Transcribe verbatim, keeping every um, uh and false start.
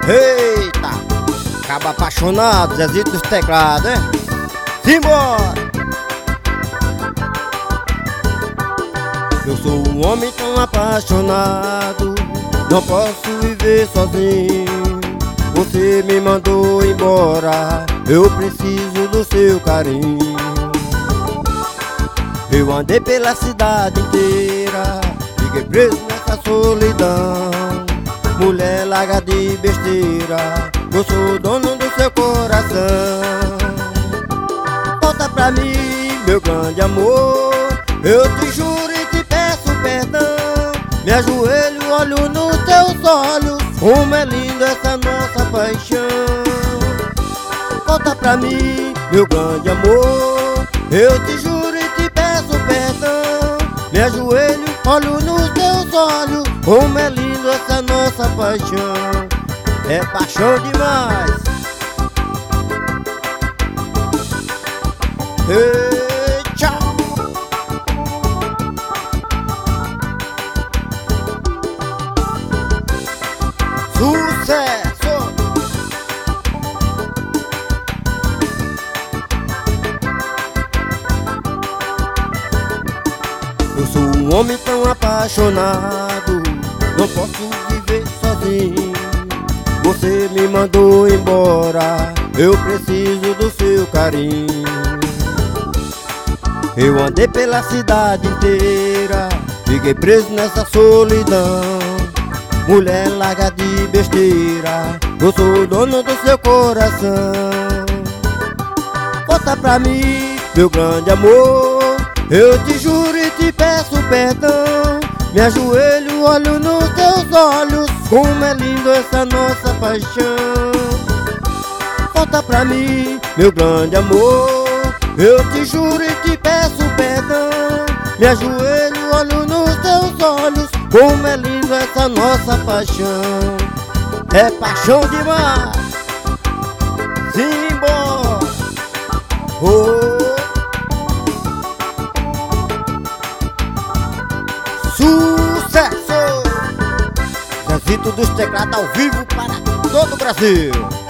Eita! Acaba apaixonado, Zezito dos teclados, né? Simbora! Eu sou um homem tão apaixonado, não posso viver sozinho. Você me mandou embora, eu preciso do seu carinho. Eu andei pela cidade inteira, fiquei preso nessa solidão. Mulher, larga de besteira, eu sou dono do seu coração. Volta pra mim, meu grande amor, eu te juro e te peço perdão. Me ajoelho, olho nos teus olhos, como é linda essa nossa paixão. Volta pra mim, meu grande amor, eu te juro e te peço perdão. Me ajoelho, olho nos teus olhos, como é lindo essa nossa paixão. É paixão demais. Ei, tchau. Sucesso. Eu sou um homem tão apaixonado, não posso viver sozinho. Você me mandou embora, eu preciso do seu carinho. Eu andei pela cidade inteira, fiquei preso nessa solidão. Mulher, larga de besteira, eu sou o dono do seu coração. Volta pra mim, meu grande amor, eu te juro e te peço perdão. Me ajoelho, olho nos teus olhos, como é lindo essa nossa paixão. Volta pra mim, meu grande amor, eu te juro e te peço perdão. Me ajoelho, olho nos teus olhos, como é lindo essa nossa paixão. É paixão demais. Simbora. Oh. Sucesso! Zezito dos teclados ao vivo para todo o Brasil.